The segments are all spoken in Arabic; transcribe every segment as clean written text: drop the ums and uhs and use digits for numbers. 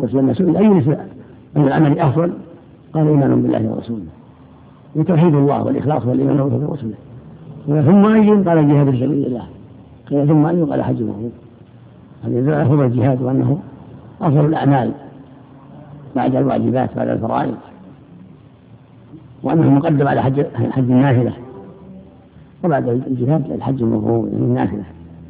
لما سئل أي العمل أفضل قال إيمان بالله ورسوله وتوحيد الله والإخلاص والإيمان برسوله. ثم أي قال الجهاد في سبيل الله. ثم أي قال حج مبرور. هذا هو الجهاد وأنه أفضل الأعمال بعد الواجبات بعد الفرائض، وأنه مقدم على حج النافلة، وبعد الجهاد الحج المبرور يعني النافلة.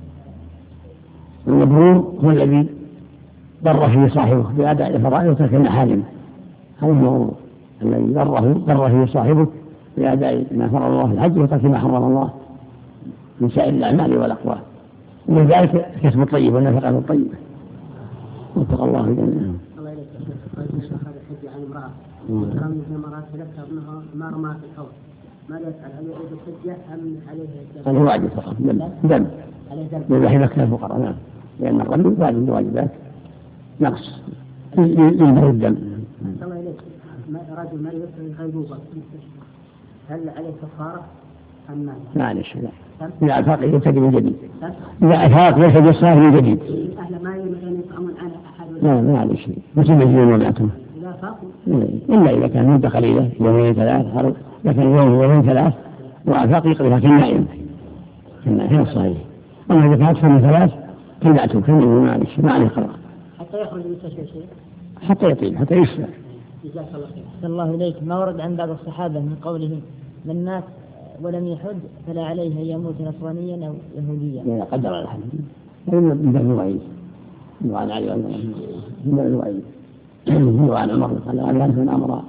المبرور هو الذي بر فيه صاحبه بأداء الفرائض وترك المحارم. هذا المبرور الذي بر فيه صاحبه بأداء ما فرض الله في الحج وترك ما حرم الله من سائر الأعمال والأقوال. ومن ذلك الكسب الطيب والنفقة الطيبة. وفق الله جميعا. الله يليك هذا الحج عن امرأة رمي في المرأة لك ابنها ما رمى في الحوض، ماذا يفعل؟ هل يعيد الحجة أم عليه الدم؟ هذا واجب فقط دم لله مكة الفقراء. نعم، لأن الرمي واجب من الواجبات نقص ينبغي الدم. الله يليك رجل ما يوصل غيبوبة هل عليه كفارة أم ماذا؟ معلش لا، إذا أفاق يرتدي من جديد. إذا أفاق يرتدي الصلاة من جديد. أهل ما يمكن يطعمون عنه أحد. لا معلش مثل مجنون وضعتهم. إذا أفاقوا. إلا إذا كان مدة قليلة يومين ثلاث، لكن يومين ثلاث وأفاق يقضيها كالنائم هنا الصحيح. أما إذا كان أكثر من ثلاث كالنعتم كالنائم معلش ما عليه قضاء. حتى يخرج من شيء. حتى يطيب حتى يشفى. جزاك الله خير. الله إليك ما ورد عن بعض الصحابة من قولهم من مات ولم يحج فلا عليه أن يموت نصرانيا أو يهوديا. لا قدر على الحج من باب الوعيد. وعن علي من باب الوعيد. وعن عمر قال عن ذلك من أمر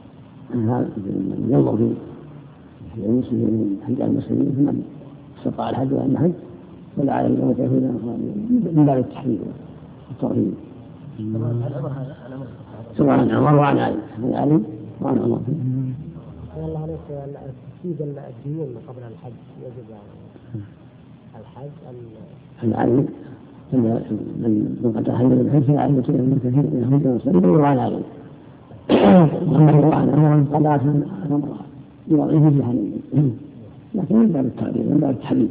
ينظر في المسلمين من حج المسلمين ثم استطاع الحج وأن حج فلا عليه أن يموت يهوديا نصرانيا من باب التحريم والترهيب. سواء عن عمر وعن علي وعن عمر. الله عليك تفسير الديون قبل الحج يجب الحج العلم من قد تحلل الحج فالعلم من كثير من يهود ومسلمين وعن علم. أما وعن عمر قال عشان عمر يضعيه في حليل لكن من باب التعليم من باب التحليل.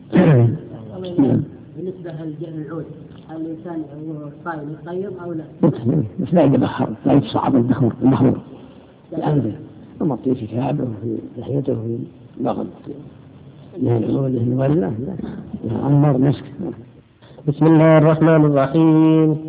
بالنسبة للجهل العود هل الإنسان صائم يطيب أو لا؟ بس لا يتبخر لا يتصعب المخمور يعني أما في شعبه في لحيته في بغض يعني العود ولا عمر مسك. بسم الله الرحمن الرحيم.